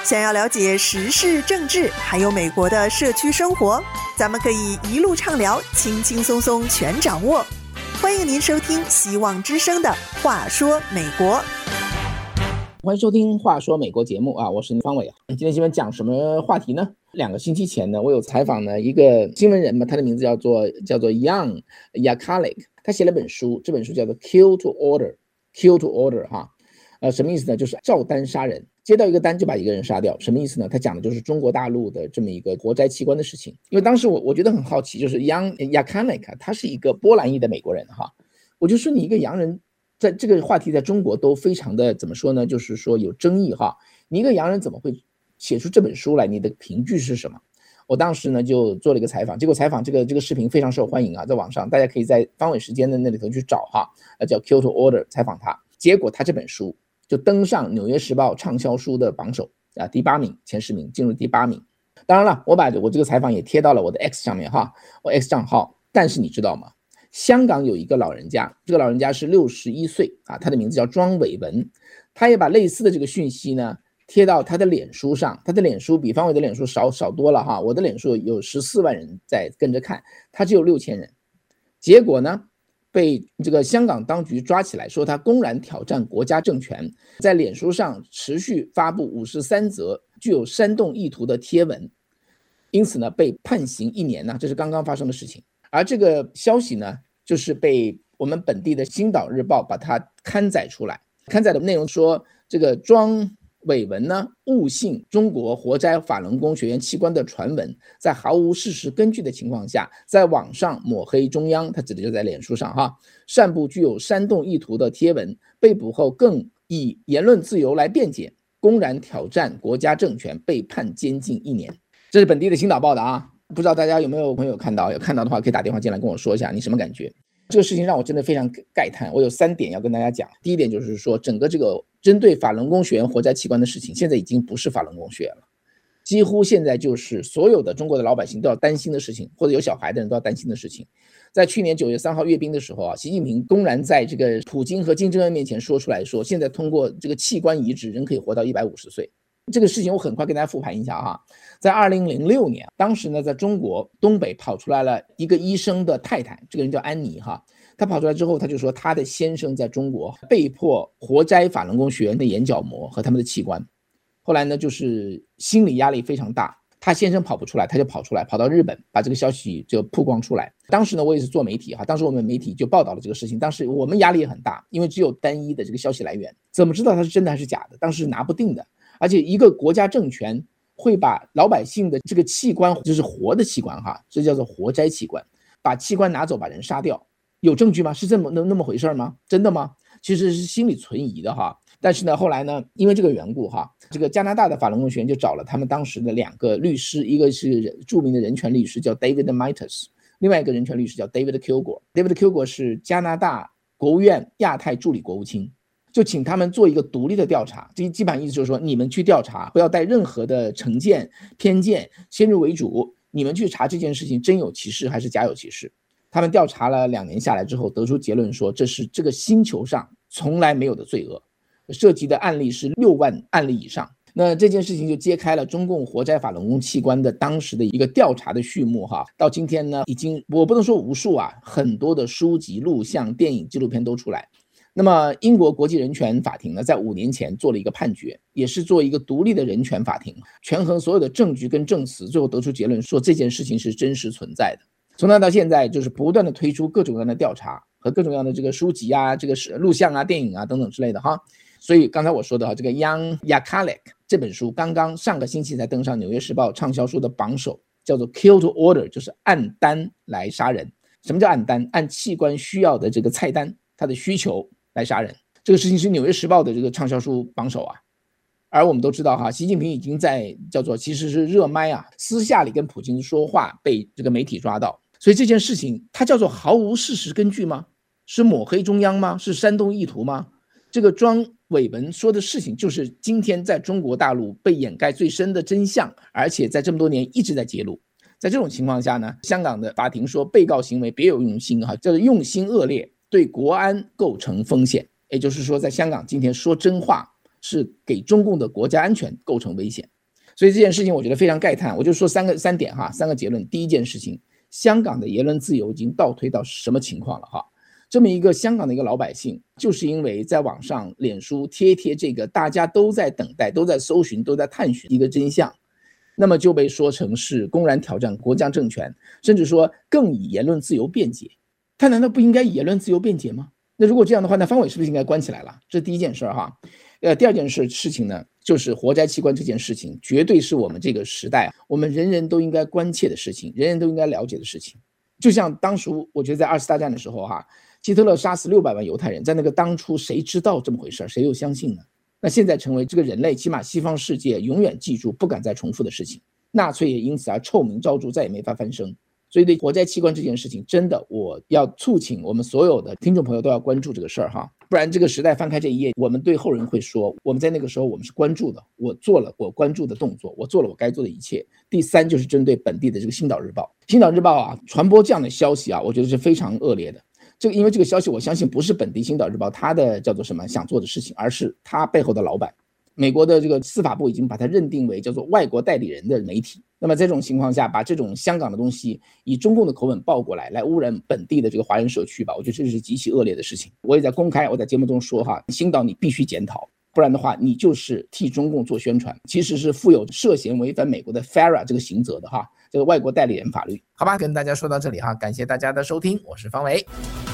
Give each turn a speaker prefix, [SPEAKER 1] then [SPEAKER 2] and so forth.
[SPEAKER 1] 想要了解时事政治，还有美国的社区生活，咱们可以一路畅聊，轻轻松松全掌握。欢迎您收听希望之声的话说美国。
[SPEAKER 2] 欢迎收听话说美国节目啊，我是方伟。今天新闻讲什么话题呢？2个星期前呢，我有采访呢一个新闻人嘛，他的名字叫做 Jan Yakálik， 他写了本书，这本书叫做 Kill to Order 哈，什么意思呢？就是照单杀人，接到一个单就把一个人杀掉，什么意思呢？他讲的就是中国大陆的这么一个活摘器官的事情。因为当时我觉得很好奇，就是 Jan Yakálik 他是一个波兰裔的美国人哈，我就说你一个洋人。在这个话题在中国都非常的怎么说呢，就是说有争议哈。你一个洋人怎么会写出这本书来？你的凭据是什么？我当时呢就做了一个采访，结果采访这个视频非常受欢迎啊，在网上大家可以在方伟时间的那里头去找哈，叫 Kill to Order 采访他。结果他这本书就登上《纽约时报》畅销书的榜首啊，第8名，前10名进入第8名。当然了，我把我这个采访也贴到了我的 X 上面哈，我 X 账号。但是你知道吗？香港有一个老人家，这个老人家是61岁啊，他的名字叫庄伟文，他也把类似的这个讯息呢贴到他的脸书上，他的脸书比方伟的脸书少多了哈，我的脸书有14万人在跟着看，他只有6000人。结果呢，被这个香港当局抓起来，说他公然挑战国家政权，在脸书上持续发布53则具有煽动意图的贴文，因此呢被判刑1年呢，这是刚刚发生的事情。而这个消息呢，就是被我们本地的《星岛日报》把它刊载出来。刊载的内容说，这个庄伟文呢误信中国活摘法轮功学员器官的传闻，在毫无事实根据的情况下，在网上抹黑中央，他指的就在脸书上哈，散布具有煽动意图的贴文。被捕后更以言论自由来辩解，公然挑战国家政权，被判监禁1年。这是本地的《星岛报》的啊。不知道大家有没有朋友看到？有看到的话可以打电话进来跟我说一下你什么感觉。这个事情让我真的非常慨叹，我有3点要跟大家讲。第一点就是说，整个这个针对法轮功学员活摘器官的事情，现在已经不是法轮功学员了，几乎现在就是所有的中国的老百姓都要担心的事情，或者有小孩的人都要担心的事情。在去年9月3号阅兵的时候啊，习近平公然在这个普京和金正恩面前说出来说，现在通过这个器官移植人可以活到150岁。这个事情我很快跟大家复盘一下哈。在2006年，当时呢在中国东北跑出来了一个医生的太太，这个人叫安妮哈。她跑出来之后，她就说她的先生在中国被迫活摘法轮功学员的眼角膜和他们的器官。后来呢就是心理压力非常大，她先生跑不出来，她就跑出来，跑到日本把这个消息就曝光出来。当时呢我也是做媒体哈，当时我们媒体就报道了这个事情，当时我们压力也很大，因为只有单一的这个消息来源，怎么知道它是真的还是假的？当时拿不定的。而且一个国家政权会把老百姓的这个器官，就是活的器官哈，这叫做活摘器官，把器官拿走，把人杀掉，有证据吗？是那么回事吗？真的吗？其实是心里存疑的哈。但是呢，后来呢，因为这个缘故哈，这个加拿大的法轮功学员就找了他们当时的2个律师，一个是著名的人权律师叫 David Mitas， 另外一个人权律师叫 David Kilgour。David Kilgour 是加拿大国务院亚太助理国务卿。就请他们做一个独立的调查，这基本上意思就是说，你们去调查，不要带任何的成见、偏见，先入为主，你们去查这件事情真有其事还是假有其事。他们调查了2年下来之后，得出结论说，这是这个星球上从来没有的罪恶，涉及的案例是6万案例以上。那这件事情就揭开了中共活摘法轮功器官的当时的一个调查的序幕哈。到今天呢，已经我不能说无数啊，很多的书籍、录像、电影、纪录片都出来。那么英国国际人权法庭呢，在5年前做了一个判决，也是做一个独立的人权法庭，权衡所有的证据跟证词，最后得出结论说这件事情是真实存在的。从那到现在，就是不断的推出各种各样的调查和各种各样的这个书籍啊、这个录像啊、电影啊等等之类的哈。所以刚才我说的这个 Jan Yakálik 这本书刚刚上个星期才登上《纽约时报》畅销书的榜首，叫做 Kill to Order， 就是按单来杀人。什么叫按单？按器官需要的这个菜单，它的需求来杀人。这个事情是《纽约时报》的这个畅销书榜首啊。而我们都知道哈，习近平已经在叫做其实是热麦啊，私下里跟普京说话被这个媒体抓到，所以这件事情它叫做毫无事实根据吗？是抹黑中央吗？是煽动意图吗？这个庄伟文说的事情就是今天在中国大陆被掩盖最深的真相，而且在这么多年一直在揭露。在这种情况下呢，香港的法庭说被告行为别有用心哈，叫做用心恶劣，对国安构成风险。也就是说，在香港今天说真话是给中共的国家安全构成危险。所以这件事情我觉得非常慨叹，我就说三点哈，三个结论。第一件事情，香港的言论自由已经倒退到什么情况了哈？这么一个香港的一个老百姓，就是因为在网上脸书贴这个大家都在等待、都在搜寻、都在探寻一个真相，那么就被说成是公然挑战国家政权，甚至说更以言论自由辩解。他难道不应该以言论自由辩解吗？那如果这样的话，那方伟是不是应该关起来了？这是第一件事哈。第二件事情呢，就是活摘器官这件事情，绝对是我们这个时代我们人人都应该关切的事情，人人都应该了解的事情。就像当初我觉得在二次大战的时候哈，希特勒杀死600万犹太人，在那个当初谁知道这么回事，谁又相信呢？那现在成为这个人类起码西方世界永远记住不敢再重复的事情，纳粹也因此而臭名昭著，再也没法翻身。所以对活摘器官这件事情，真的我要促请我们所有的听众朋友都要关注这个事儿哈，不然这个时代翻开这一页，我们对后人会说我们在那个时候我们是关注的，我做了我关注的动作，我做了我该做的一切。第三就是针对本地的这个星岛日报啊，传播这样的消息啊，我觉得是非常恶劣的。因为这个消息我相信不是本地星岛日报它的叫做什么想做的事情，而是它背后的老板。美国的这个司法部已经把它认定为叫做外国代理人的媒体。那么在这种情况下，把这种香港的东西以中共的口吻报过来，来污染本地的这个华人社区吧，我觉得这是极其恶劣的事情。我也在我在节目中说哈，星岛你必须检讨，不然的话你就是替中共做宣传，其实是负有涉嫌违反美国的 FARA 这个刑责的哈，这个外国代理人法律。好吧，跟大家说到这里哈，感谢大家的收听，我是方伟。